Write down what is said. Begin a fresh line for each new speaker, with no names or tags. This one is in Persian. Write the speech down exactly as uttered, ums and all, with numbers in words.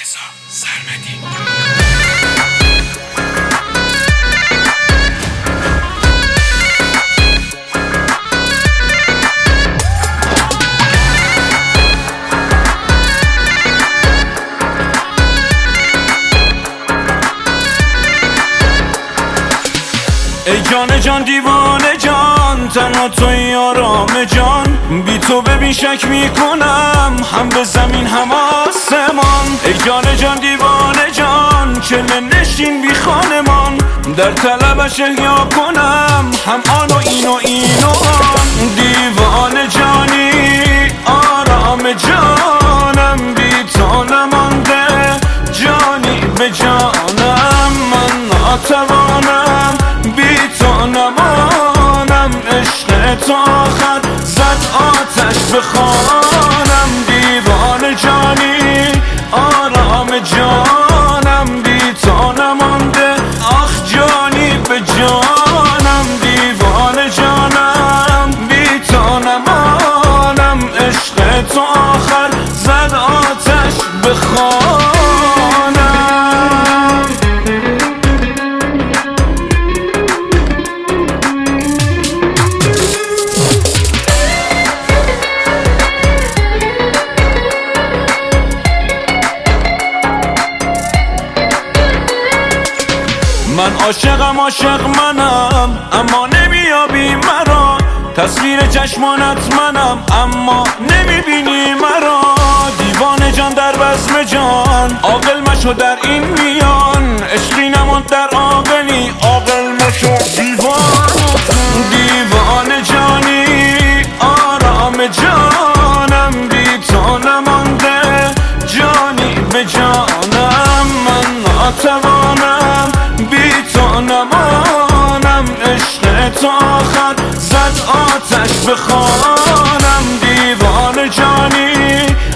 رضا سرمدی.
ای جان جان دیوانه جان، تنها توی آرام جان، بی تو ببین شک میکنم هم به زمین هم آسمان. ای جان جان دیوانه جان، چله نشین بی خانمان، در طلبش احیا کنم هم آن و این و این و آن. دیوانه جانی آرام جانم، بی تو نمانده جانی به جانم، من ناتوانم بی تو نمانم، عشق تو آخر زد آتش به خانم. دیوانه جانی آرام جانم، بی تو نمانده آخ جانی به جانم. دیوانه جانم بی تو نمانم، عشق تو آخر زد آتش به خانم. من عاشقم عاشق منم اما نمیابی مرا، تصویر چشمانت منم اما نمیبینی مرا. دیوانه جان در بزم جان، عاقل مشو در این میان، عشقی نماند در عاقلی، عاقل مشو دیوانه. دیوانه جانی آرام جانم، بی تو نمانده جانی به جانم، من ناتوانم بی تو نمانم، عشق تو آخر زد آتش به خانم. دیوانه جانی